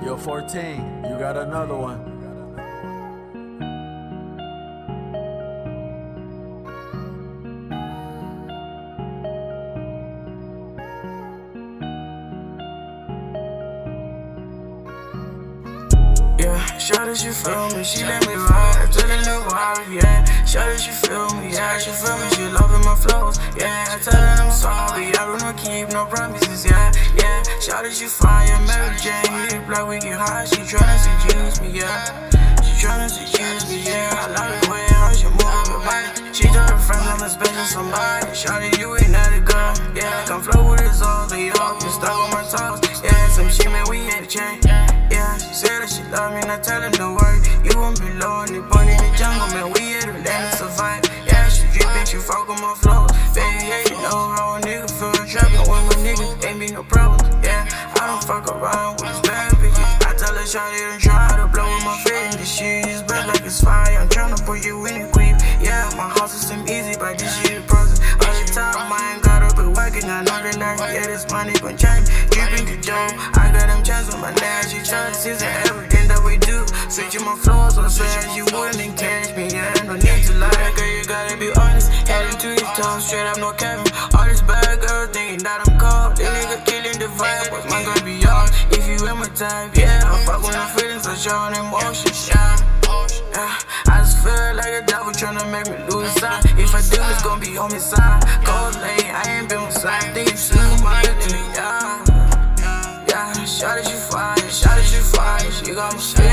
Yo, 14, you got another one. Yeah, shawty, she feel me, she let me ride to the new wife, yeah. Shawty, she feel me, yeah, she feel me, she loving my flows, yeah. I tell her I'm sorry, I don't keep no promises, yeah, yeah. Shawty, she fire, Mary Jane, hit it black, we get high, she tryna seduce me, yeah. She tryna seduce me, yeah. I love the way how she move her body. She told her friends I'm a special somebody. Shawty, you ain't not a girl, yeah. Come flow with us all, they all been stuck on my toes, yeah. Some shit, man, we had to change. Yeah, she said that she love me, and I tell her don't worry. You won't be low in the bunny in the jungle, man. We here to land and survive. Yeah, she drippin', she fuck on my flows. Baby, yeah, you know how a nigga feel trappin' with my niggas, ain't be no problem. Yeah, I don't fuck around with this bad bitches. I tell her shawty to try to blow with my face. This shit is bad like it's fire. I'm tryna put you in the creep. Yeah, my house is seem easy, but this shit is process. All the time I ain't gotta be working, I know that night. Yeah, this money gon' change. Drippin' the dough, I got them chains on my neck. She tryna season everything that we do. Switching my flows so fast, you wouldn't catch me. Yeah, no need to lie, girl, you gotta be honest. Heading to your toes, straight up, no Kevin. All this bad girl thinking that I'm cold. This nigga killing the vibe, what's mine gonna be yours? If you in my type, yeah, I fuck with no feelings, I show an emotion. Yeah, I just feel like a devil tryna make me lose sight. If I do, it's gonna be on my side. Cold late, I ain't been on side. Think you see my yeah. Yeah, shawty, she fire, she got me straight.